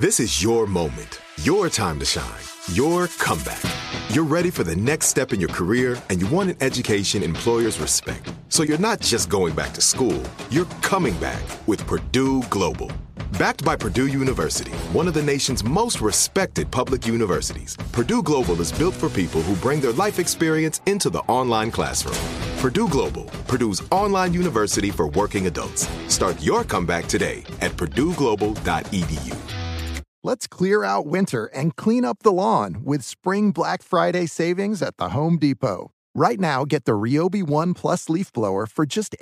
This is your moment, your time to shine, your comeback. You're ready for the next step in your career, and you want an education employers respect. So you're not just going back to school, you're coming back with Purdue Global. Backed by Purdue University, one of the nation's most respected public universities, Purdue Global is built for people who bring their life experience into the online classroom. Purdue Global, Purdue's online university for working adults. Start your comeback today at purdueglobal.edu. Let's clear out winter and clean up the lawn with Spring Black Friday savings at the Home Depot. Right now, get the Ryobi One Plus leaf blower for just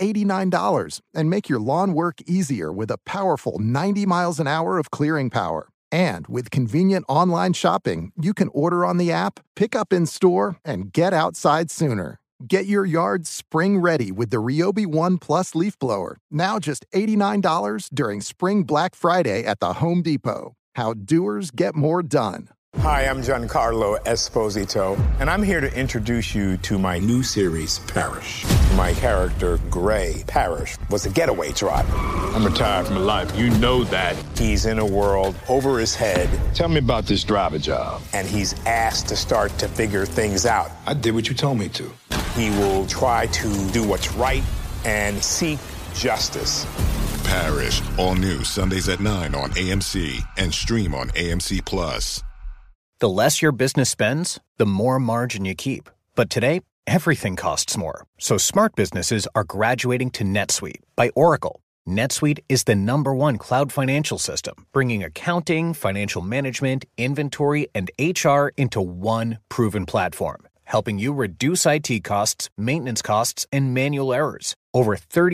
$89 and make your lawn work easier with a powerful 90 miles an hour of clearing power. And with convenient online shopping, you can order on the app, pick up in store, and get outside sooner. Get your yard spring ready with the Ryobi One Plus leaf blower, now just $89 during Spring Black Friday at the Home Depot. How doers get more done. Hi, I'm Giancarlo Esposito, and I'm here to introduce you to my new series, Parrish. My character, Gray Parrish, was a getaway driver. I'm retired from life. You know that. He's in a world over his head. Tell me about this driver job. And he's asked to start to figure things out. I did what you told me to. He will try to do what's right and seek justice. Parrish, all new Sundays at 9 on AMC and stream on AMC+. The less your business spends, the more margin you keep. But today, everything costs more. So smart businesses are graduating to NetSuite by Oracle. NetSuite is the #1 cloud financial system, bringing accounting, financial management, inventory, and HR into one proven platform, helping you reduce IT costs, maintenance costs, and manual errors. Over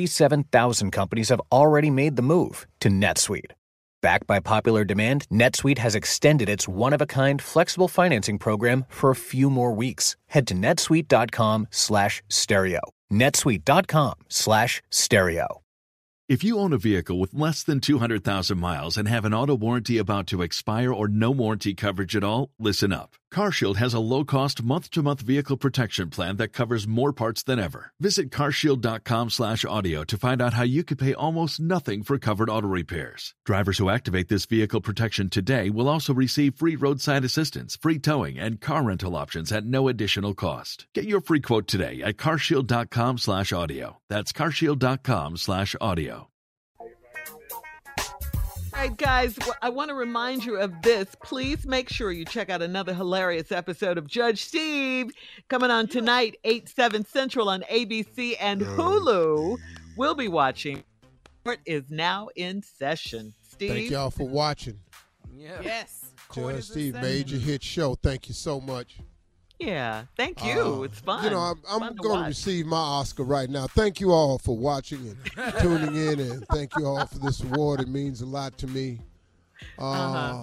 37,000 companies have already made the move to NetSuite. Backed by popular demand, NetSuite has extended its one-of-a-kind flexible financing program for a few more weeks. Head to netsuite.com/stereo. netsuite.com/stereo. If you own a vehicle with less than 200,000 miles and have an auto warranty about to expire or no warranty coverage at all, listen up. CarShield has a low-cost month-to-month vehicle protection plan that covers more parts than ever. Visit carshield.com/audio to find out how you could pay almost nothing for covered auto repairs. Drivers who activate this vehicle protection today will also receive free roadside assistance, free towing, and car rental options at no additional cost. Get your free quote today at carshield.com/audio. That's carshield.com/audio. All right, guys, I want to remind you of this. Please make sure you check out another hilarious episode of Judge Steve coming on tonight, 8/7 Central on ABC and Hulu. We'll be watching. Court is now in session. Steve? Thank y'all for watching. Yeah. Yes. Judge Steve, major hit show. Thank you so much. Yeah, thank you. It's fun. You know, I'm going to receive my Oscar right now. Thank you all for watching and tuning in, and thank you all for this award. It means a lot to me. I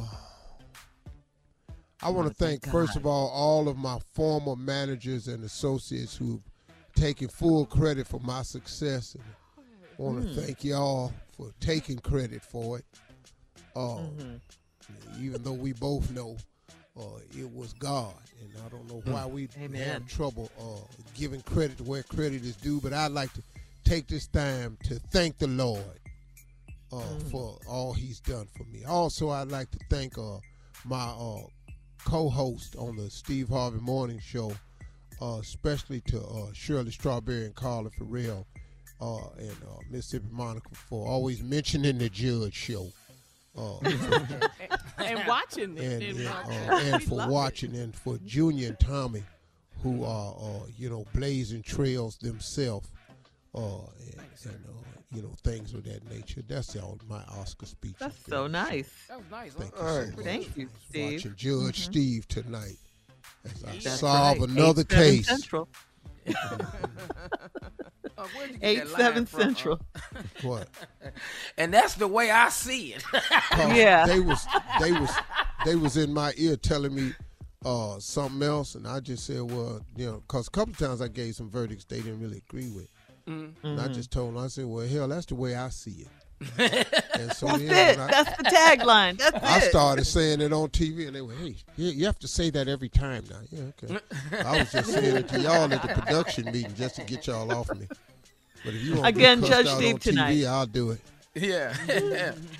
want to thank, first of all of my former managers and associates who've taken full credit for my success. And I want to thank y'all for taking credit for it. Even though we both know it was God, and I don't know why we have trouble giving credit to where credit is due, but I'd like to take this time to thank the Lord for all he's done for me. Also, I'd like to thank my co-host on the Steve Harvey Morning Show, especially to Shirley Strawberry and Carla Farrell and Mississippi Monica for always mentioning the Judge Show. And watching it. And for watching, and for Junior and Tommy, who are, blazing trails themselves, and things of that nature. That's all my Oscar speech. That's so nice. That was nice. Thank you so much. Thank you, Steve. Watching Judge Steve tonight as I That's solve right. another 8/7 case. Central. Where'd you get that 8/7 line from, Central. What? And that's the way I see it. Yeah. They was in my ear telling me something else, and I just said, well, because a couple of times I gave some verdicts they didn't really agree with. And I just told them, I said, well, hell, that's the way I see it. And so That's it. That's the tagline. That's I it. started saying it on TV, and they were, hey, you have to say that every time now. Yeah, okay. I was just saying it to y'all at the production meeting just to get y'all off me. But if you want Again, to be Judge cussed out Steve on tonight. TV, I'll do it. Yeah.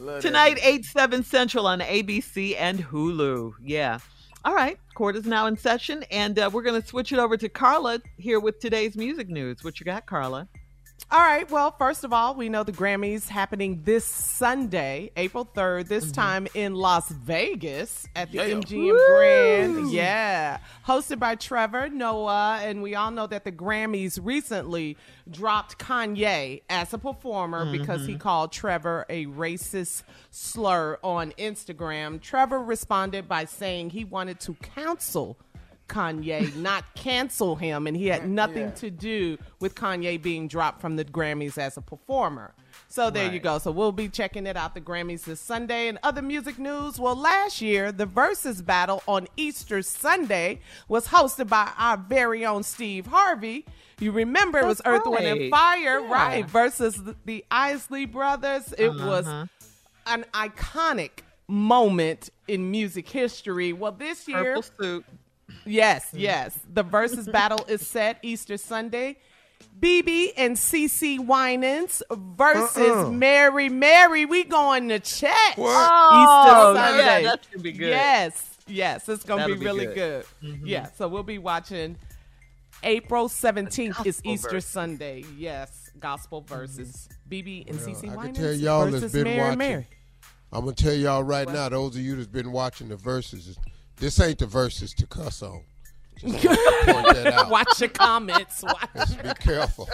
Tonight, 8/7 Central on ABC and Hulu. Yeah. All right. Court is now in session, and we're going to switch it over to Carla here with today's music news. What you got, Carla? All right. Well, first of all, we know the Grammys happening this Sunday, April 3rd, this time in Las Vegas at the MGM Grand. Yeah. Hosted by Trevor Noah. And we all know that the Grammys recently dropped Kanye as a performer because he called Trevor a racist slur on Instagram. Trevor responded by saying he wanted to counsel Kanye, not cancel him, and he had nothing to do with Kanye being dropped from the Grammys as a performer. So there you go. So we'll be checking it out, the Grammys this Sunday. And other music news, well, last year, the Versus battle on Easter Sunday was hosted by our very own Steve Harvey. You remember it was Earth, Wind, and Fire, right, versus the Isley Brothers. It was an iconic moment in music history. Well, this year... Purple suit. Yes. The Versus battle is set Easter Sunday. BB and CeCe Winans versus Mary. We going to check Easter Sunday. Yeah, that should be good. Yes, it's going to be really good. Yeah, so we'll be watching April 17th is Easter Sunday. Yes, Gospel versus BB and CeCe Winans. I can tell y'all versus that's been Mary watching. I'm going to tell y'all right now, those of you that's been watching the Versus, this ain't the Versus to cuss on. Just point that out. Watch your comments. Just be careful.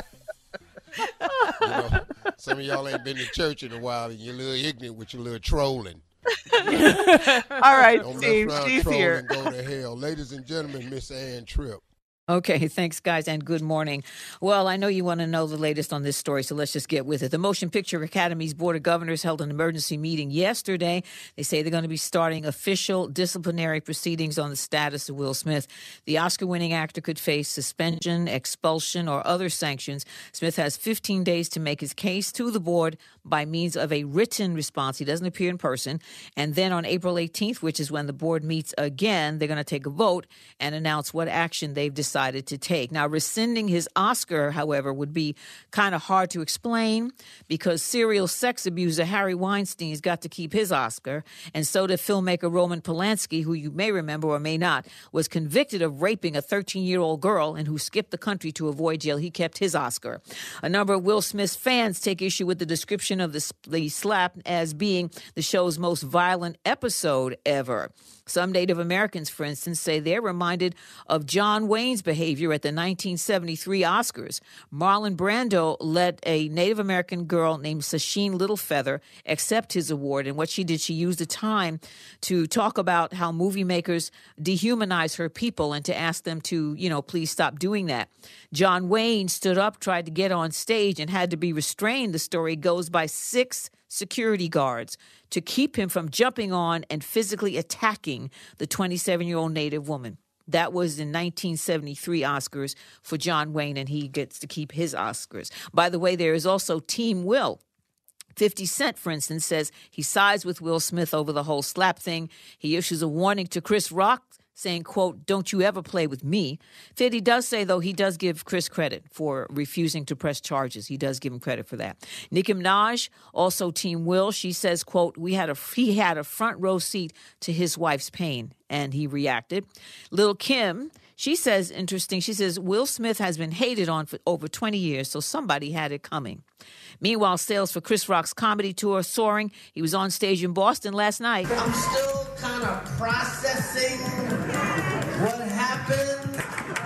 You know, some of y'all ain't been to church in a while and you're a little ignorant with your little trolling. All right, Don't Steve, mess around she's trolling here. and go to hell. Ladies and gentlemen, Miss Ann Tripp. Okay, thanks, guys, and good morning. Well, I know you want to know the latest on this story, so let's just get with it. The Motion Picture Academy's Board of Governors held an emergency meeting yesterday. They say they're going to be starting official disciplinary proceedings on the status of Will Smith. The Oscar-winning actor could face suspension, expulsion, or other sanctions. Smith has 15 days to make his case to the board by means of a written response. He doesn't appear in person. And then on April 18th, which is when the board meets again, they're going to take a vote and announce what action they've decided to take. Now, rescinding his Oscar, however, would be kind of hard to explain because serial sex abuser Harry Weinstein's got to keep his Oscar, and so did filmmaker Roman Polanski, who you may remember or may not, was convicted of raping a 13-year-old girl and who skipped the country to avoid jail. He kept his Oscar. A number of Will Smith's fans take issue with the description of the slap as being the show's most violent episode ever. Some Native Americans, for instance, say they're reminded of John Wayne's behavior at the 1973 Oscars. Marlon Brando let a Native American girl named Sasheen Littlefeather accept his award. And what she did, she used the time to talk about how movie makers dehumanize her people and to ask them to, please stop doing that. John Wayne stood up, tried to get on stage, and had to be restrained, the story goes, by 6 security guards to keep him from jumping on and physically attacking the 27-year-old Native woman. That was in 1973 Oscars for John Wayne, and he gets to keep his Oscars. By the way, there is also Team Will. 50 Cent, for instance, says he sides with Will Smith over the whole slap thing. He issues a warning to Chris Rock, saying, quote, "Don't you ever play with me." 50 does say, though, he does give Chris credit for refusing to press charges. He does give him credit for that. Nicki Minaj, also Team Will, she says, quote, he had a front row seat to his wife's pain, and he reacted. Lil' Kim, she says, interesting, she says, Will Smith has been hated on for over 20 years, so somebody had it coming. Meanwhile, sales for Chris Rock's comedy tour soaring. He was on stage in Boston last night. I'm still kind of processing what happened.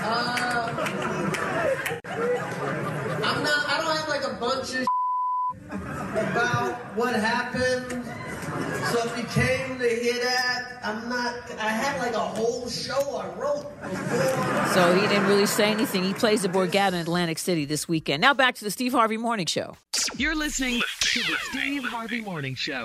I don't have like a bunch of about what happened. So if you came to hear that, I had like a whole show I wrote before. So he didn't really say anything. He plays the Borgata in Atlantic City this weekend. Now back to the Steve Harvey Morning Show. You're listening to the Steve Harvey Morning Show.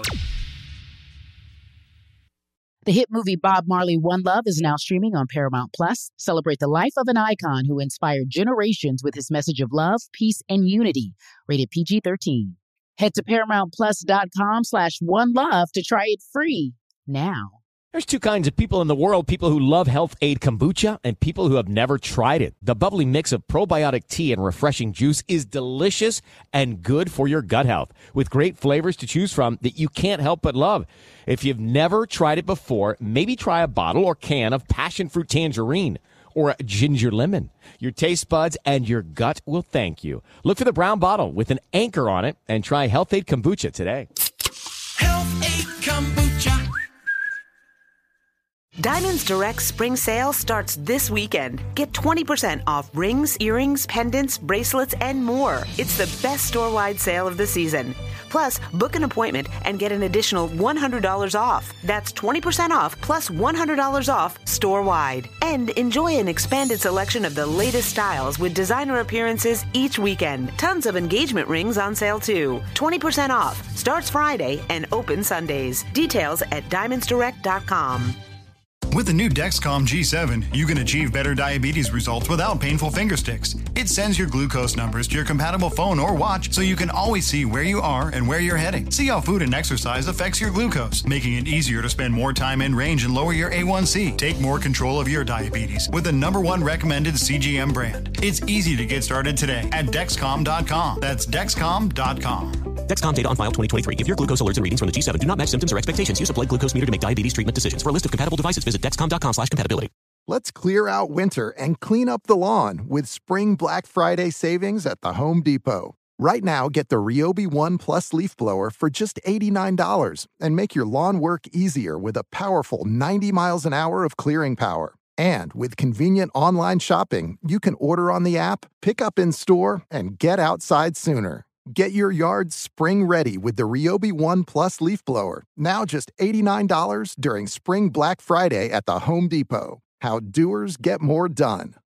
The hit movie Bob Marley, One Love is now streaming on Paramount+. Celebrate the life of an icon who inspired generations with his message of love, peace, and unity. Rated PG-13. Head to ParamountPlus.com/OneLove to try it free now. There's two kinds of people in the world, people who love Health Aid Kombucha and people who have never tried it. The bubbly mix of probiotic tea and refreshing juice is delicious and good for your gut health, with great flavors to choose from that you can't help but love. If you've never tried it before, maybe try a bottle or can of passion fruit tangerine or a ginger lemon. Your taste buds and your gut will thank you. Look for the brown bottle with an anchor on it and try Health Aid Kombucha today. Health Aid Kombucha. Diamonds Direct Spring Sale starts this weekend. Get 20% off rings, earrings, pendants, bracelets, and more. It's the best store-wide sale of the season. Plus, book an appointment and get an additional $100 off. That's 20% off plus $100 off store-wide. And enjoy an expanded selection of the latest styles with designer appearances each weekend. Tons of engagement rings on sale too. 20% off. Starts Friday and open Sundays. Details at diamondsdirect.com. With the new Dexcom G7, you can achieve better diabetes results without painful finger sticks. It sends your glucose numbers to your compatible phone or watch so you can always see where you are and where you're heading. See how food and exercise affects your glucose, making it easier to spend more time in range and lower your A1C. Take more control of your diabetes with the #1 recommended CGM brand. It's easy to get started today at Dexcom.com. That's Dexcom.com. Dexcom data on file 2023. If your glucose alerts and readings from the G7 do not match symptoms or expectations, use a blood glucose meter to make diabetes treatment decisions. For a list of compatible devices, visit Dexcom.com/compatibility. Let's clear out winter and clean up the lawn with Spring Black Friday savings at the Home Depot. Right now, get the Ryobi One Plus leaf blower for just $89 and make your lawn work easier with a powerful 90 miles an hour of clearing power. And with convenient online shopping, you can order on the app, pick up in store, and get outside sooner. Get your yard spring ready with the Ryobi One Plus leaf blower. Now just $89 during Spring Black Friday at the Home Depot. How doers get more done.